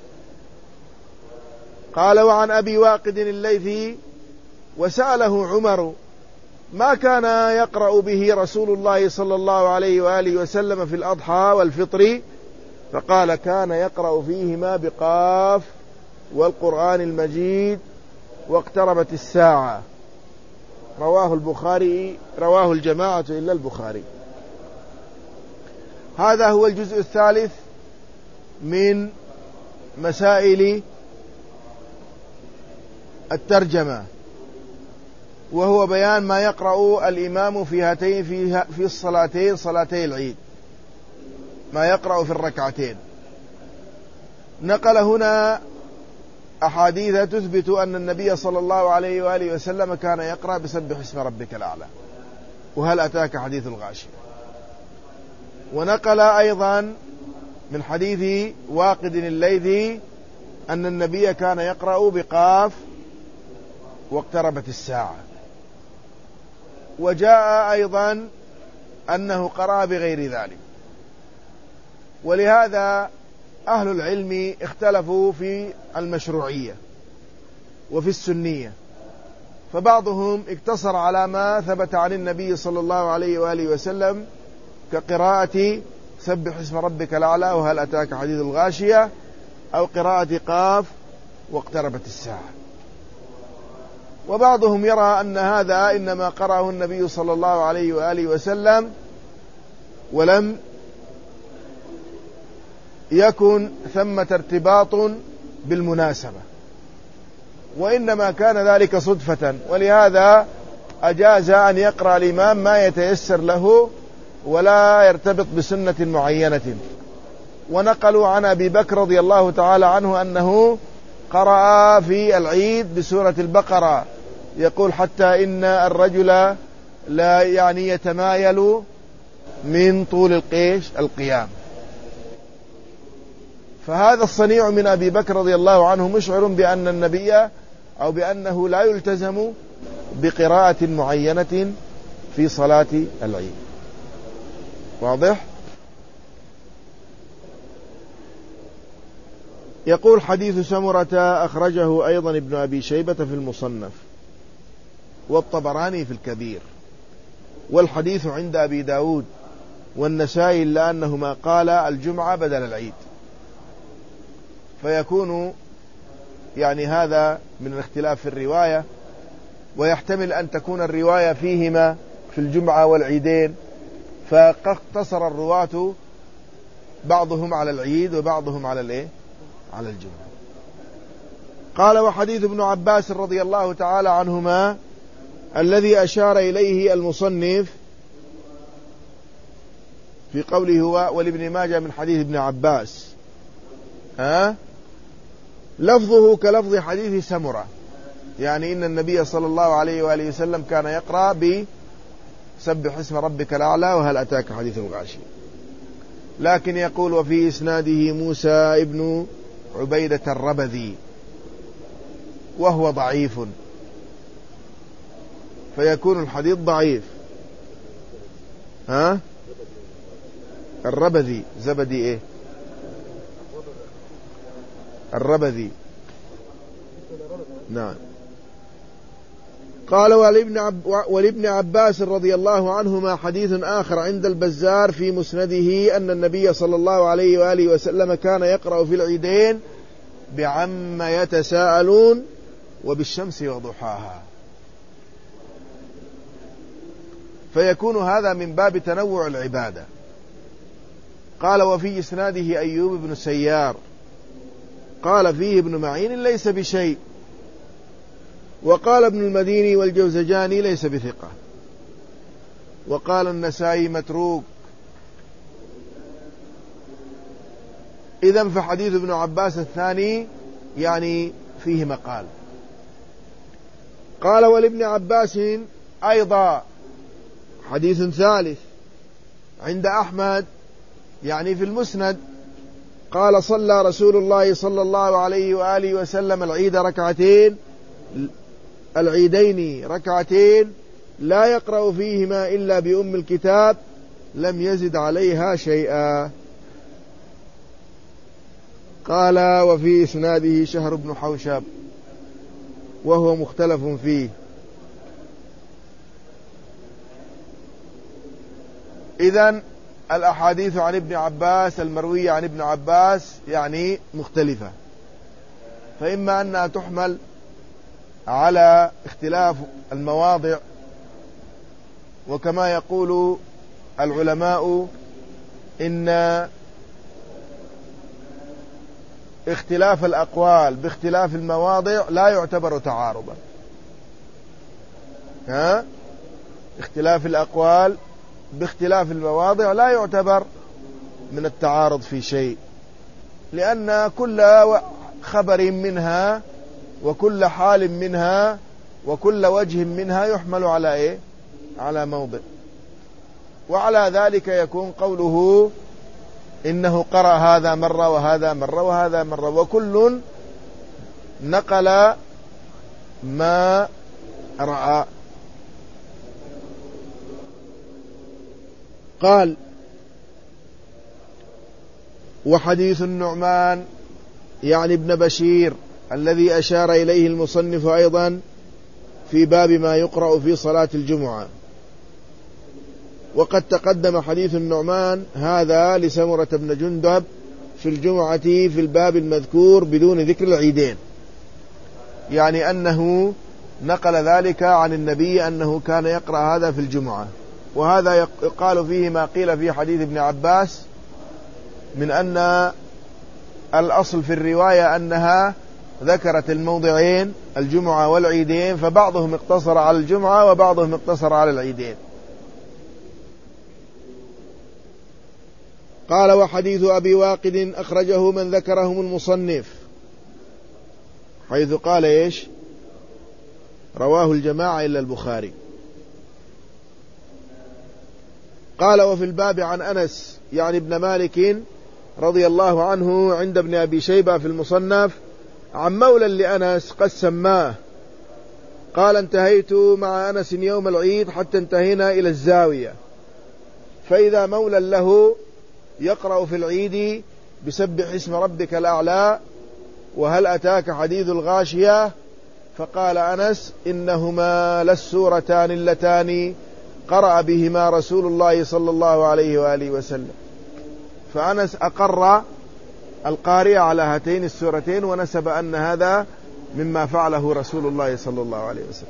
قال وعن أبي واقد الليثي وسأله عمر ما كان يقرأ به رسول الله صلى الله عليه وآله وسلم في الأضحى والفطر، فقال كان يقرأ فيهما بقاف والقرآن المجيد واقتربت الساعة. رواه البخاري، رواه الجماعة إلا البخاري. هذا هو الجزء الثالث من مسائل الترجمة، وهو بيان ما يقرأ الإمام في الصلاتين، صلاتي العيد، ما يقرأ في الركعتين. نقل هنا أحاديث تثبت أن النبي صلى الله عليه وآله وسلم كان يقرأ بسبح اسم ربك الأعلى وهل أتاك حديث الغاشية. ونقل أيضا من حديث واقد الليثي أن النبي كان يقرأ بقاف واقتربت الساعة. وجاء أيضا أنه قرأ بغير ذلك. ولهذا أهل العلم اختلفوا في المشروعية وفي السنية، فبعضهم اقتصر على ما ثبت عن النبي صلى الله عليه وآله وسلم كقراءة سبح اسم ربك الأعلى وهل أتاك حديث الغاشية، أو قراءة قاف واقتربت الساعة. وبعضهم يرى أن هذا إنما قرأه النبي صلى الله عليه وآله وسلم ولم يكن ثمة ارتباط بالمناسبة، وإنما كان ذلك صدفة، ولهذا أجاز أن يقرأ الإمام ما يتيسر له ولا يرتبط بسنة معينة. ونقلوا عن أبي بكر رضي الله تعالى عنه أنه قرأ في العيد بسورة البقرة، يقول حتى إن الرجل لا يتمايل من طول القيام. فهذا الصنيع من أبي بكر رضي الله عنه مشعر بأن النبي أو بأنه لا يلتزم بقراءة معينة في صلاة العيد. واضح؟ يقول حديث سمرة أخرجه أيضا ابن أبي شيبة في المصنف والطبراني في الكبير، والحديث عند أبي داود والنسائي إلا أنهما قال الجمعة بدل العيد، فيكون هذا من الاختلاف في الرواية، ويحتمل أن تكون الرواية فيهما في الجمعة والعيدين، فاقتصر الرواة بعضهم على العيد وبعضهم على الجمعة. قال وحديث ابن عباس رضي الله تعالى عنهما الذي أشار إليه المصنف في قوله ولابن ماجه من حديث ابن عباس لفظه كلفظ حديث سمرة، يعني إن النبي صلى الله عليه وآله وسلم كان يقرأ بسبح اسم ربك الأعلى وهل أتاك حديث الغاشية. لكن يقول وفي إسناده موسى ابن عبيدة الربذي وهو ضعيف، فيكون الحديث ضعيف. الربذي زبدي الربذي، نعم. قال ولابن عباس رضي الله عنهما حديث آخر عند البزار في مسنده أن النبي صلى الله عليه وآله وسلم كان يقرأ في العيدين بعم يتساءلون وبالشمس وضحاها، فيكون هذا من باب تنوع العبادة. قال وفي إسناده أيوب بن سيار قال فيه ابن معين ليس بشيء، وقال ابن المديني والجوزجاني ليس بثقة. وقال النسائي متروك. إذن فحديث ابن عباس الثاني يعني فيه مقال. قال ولابن عباس أيضا حديث ثالث عند أحمد يعني في المسند، قال صلى رسول الله صلى الله عليه وآله وسلم العيدين ركعتين لا يقرأ فيهما إلا بأم الكتاب لم يزد عليها شيئا. قال وفي إسناده شهر بن حوشب وهو مختلف فيه. إذن الأحاديث عن ابن عباس المروية عن ابن عباس يعني مختلفة، فإما أنها تحمل على اختلاف المواضع، وكما يقول العلماء إن اختلاف الأقوال باختلاف المواضع لا يعتبر تعارضا. اختلاف الأقوال باختلاف المواضع لا يعتبر من التعارض في شيء، لأن كل خبر منها وكل حال منها وكل وجه منها يحمل على إيه؟ على موضع. وعلى ذلك يكون قوله إنه قرأ هذا مرة وهذا مرة وهذا مرة، وكل نقل ما رأى. قال وحديث النعمان يعني ابن بشير الذي أشار إليه المصنف أيضا في باب ما يقرأ في صلاة الجمعة، وقد تقدم حديث النعمان هذا لسمرة بن جندب في الجمعة في الباب المذكور بدون ذكر العيدين، يعني أنه نقل ذلك عن النبي أنه كان يقرأ هذا في الجمعة. وهذا يقال فيه ما قيل في حديث ابن عباس من أن الأصل في الرواية أنها ذكرت الموضعين الجمعة والعيدين، فبعضهم اقتصر على الجمعة وبعضهم اقتصر على العيدين. قال وحديث أبي واقد أخرجه من ذكرهم المصنف، حيث قال إيش؟ رواه الجماعة إلا البخاري. قال وفي الباب عن أنس يعني ابن مالك رضي الله عنه عند ابن أبي شيبة في المصنف عن مولى لأنس قد سماه، قال انتهيت مع أنس يوم العيد حتى انتهينا إلى الزاوية، فإذا مولى له يقرأ في العيد بسبح اسم ربك الأعلى وهل أتاك حديث الغاشية، فقال أنس إنهما للسورتان اللتان قرأ بهما رسول الله صلى الله عليه وآله وسلم. فأنس أقر القارئ على هاتين السورتين ونسب أن هذا مما فعله رسول الله صلى الله عليه وسلم.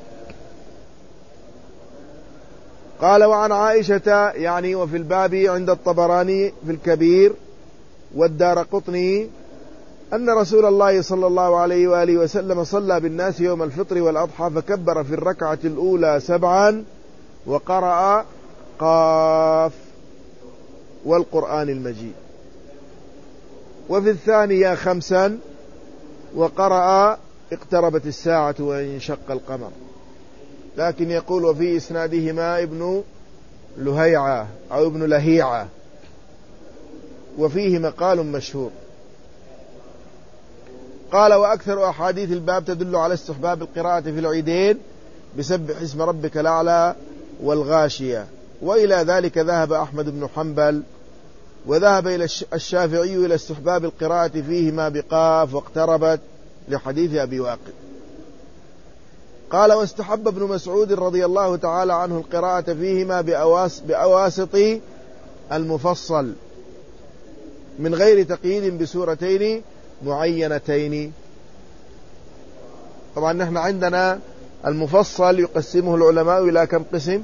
قال وعن عائشة يعني وفي الباب عند الطبراني في الكبير والدارقطني أن رسول الله صلى الله عليه وآله وسلم صلى بالناس يوم الفطر والأضحى فكبر في الركعة الأولى 7 وقرأ قاف والقرآن المجيد، وفي الثانية 5 وقرأ اقتربت الساعة وانشق القمر. لكن يقول وفي إسنادهما ابن لهيعة أو ابن لهيعة، وفيه مقال مشهور. قال وأكثر أحاديث الباب تدل على استحباب القراءة في العيدين بسبح اسم ربك الأعلى والغاشية، وإلى ذلك ذهب أحمد بن حنبل، وذهب إلى الشافعي إلى استحباب القراءة فيهما بقاف واقتربت لحديث أبي واقد. قال واستحب ابن مسعود رضي الله تعالى عنه القراءة فيهما بأواسط المفصل من غير تقييد بسورتين معينتين. طبعا نحن عندنا المفصل يقسمه العلماء إلى كم قسم؟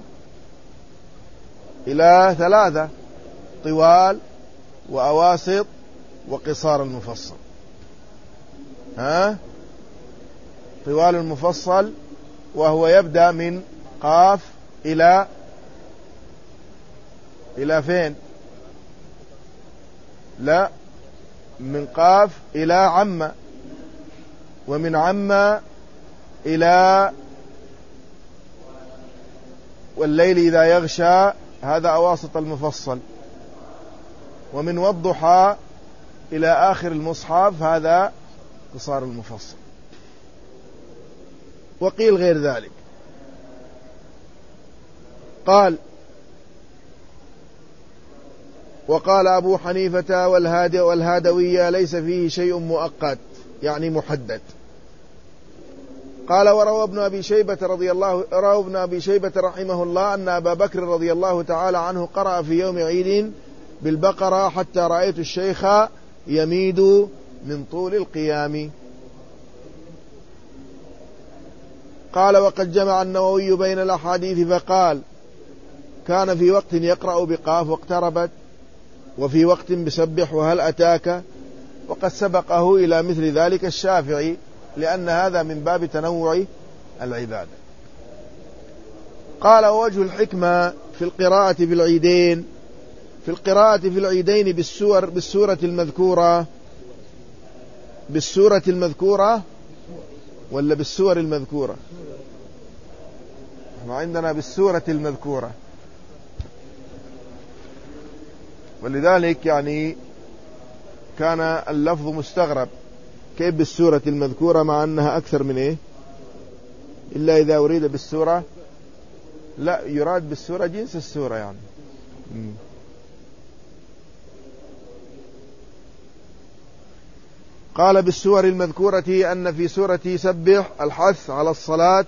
إلى 3: طوال وأواسط وقصار المفصل. طوال المفصل وهو يبدأ من قاف إلى إلى فين؟ لا، من قاف إلى عم، ومن عم إلى والليل إذا يغشى، هذا أواسط المفصل، ومن والضحى إلى آخر المصحف، هذا قصار المفصل، وقيل غير ذلك. وقال أبو حنيفة والهادوية ليس فيه شيء مؤقت، يعني محدد. قال وروى ابن أبي شيبة رحمه الله أن أبا بكر رضي الله تعالى عنه قرأ في يوم عيد بالبقرة حتى رأيت الشيخ يميد من طول القيام. قال وقد جمع النووي بين الأحاديث فقال كان في وقت يقرأ بقاف واقتربت، وفي وقت بسبح وهل أتاك، وقد سبقه إلى مثل ذلك الشافعي، لأن هذا من باب تنوع العبادة. قال ووجه الحكمة في القراءة في العيدين بالسورة المذكورة ولا بالسور المذكورة؟ احنا عندنا بالسورة المذكورة، ولذلك يعني كان اللفظ مستغرب، كيف بالسورة المذكورة مع أنها أكثر من إيه؟ إلا إذا أريد بالسورة، لا يراد بالسورة جنس السورة يعني. قال بالسور المذكورة أن في سورة سبح الحث على الصلاة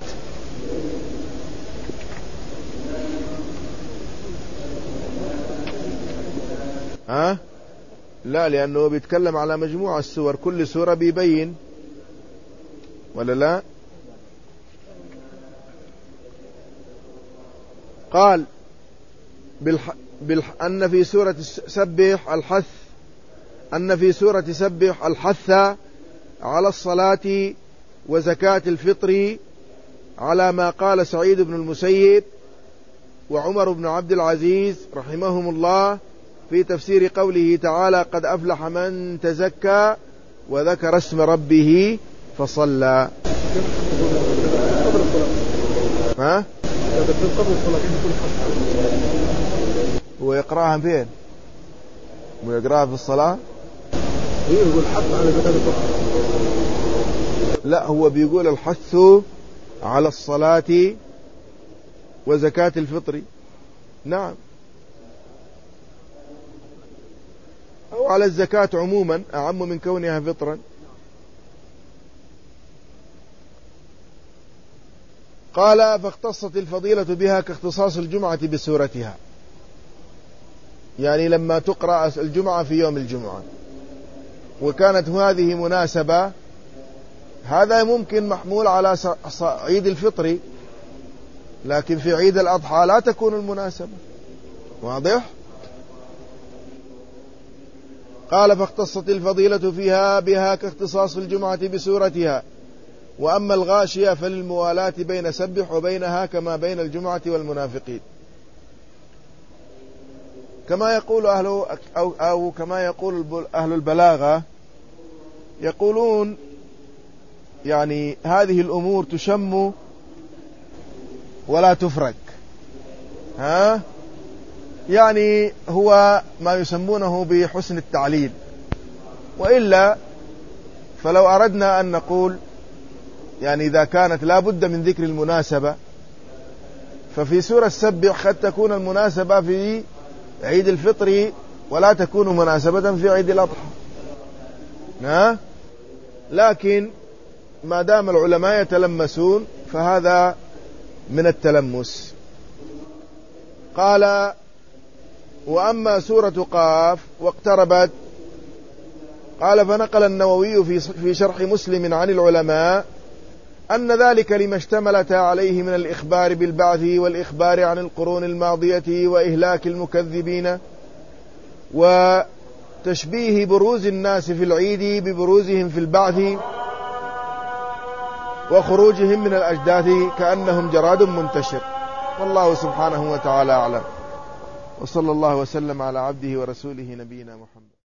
لا، لأنه بيتكلم على مجموعة السور، كل سورة بيبين، ولا لا؟ قال أن في سورة سبح الحث على الصلاة وزكاة الفطر، على ما قال سعيد بن المسيب وعمر بن عبد العزيز رحمهم الله في تفسير قوله تعالى قد أفلح من تزكى وذكر اسم ربه فصلى. هو يقرأها فين؟ ويقرأها في الصلاة؟ يقول الحث على زكاة الفطر. لا، هو بيقول الحث على الصلاة وزكاة الفطر. نعم، أو على الزكاة عموما، أعم من كونها فطرا. قال فاختصت الفضيلة بها كاختصاص الجمعة بسورتها، يعني لما تقرأ الجمعة في يوم الجمعة وكانت هذه مناسبة، هذا ممكن محمول على عيد الفطر، لكن في عيد الأضحى لا تكون المناسبة. واضح؟ قال فاختصت الفضيلة فيها بها كاختصاص الجمعة بسورتها، وأما الغاشية فللموالاة بين سبح وبينها كما بين الجمعة والمنافقين، كما يقول كما يقول أهل البلاغة، يقولون يعني هذه الأمور تشم ولا تفرق، يعني هو ما يسمونه بحسن التعليل. وإلا فلو أردنا أن نقول يعني إذا كانت لا بد من ذكر المناسبة، ففي سورة سبح قد تكون المناسبة في عيد الفطر ولا تكون مناسبة في عيد الأضحى، لكن ما دام العلماء يتلمسون فهذا من التلمس. قال وأما سورة قاف واقتربت، قال فنقل النووي في شرح مسلم عن العلماء أن ذلك لما اشتملت عليه من الإخبار بالبعث والإخبار عن القرون الماضية وإهلاك المكذبين، وتشبيه بروز الناس في العيد ببروزهم في البعث وخروجهم من الأجداث كأنهم جراد منتشر. والله سبحانه وتعالى أعلم. وصلى الله وسلم على عبده ورسوله نبينا محمد.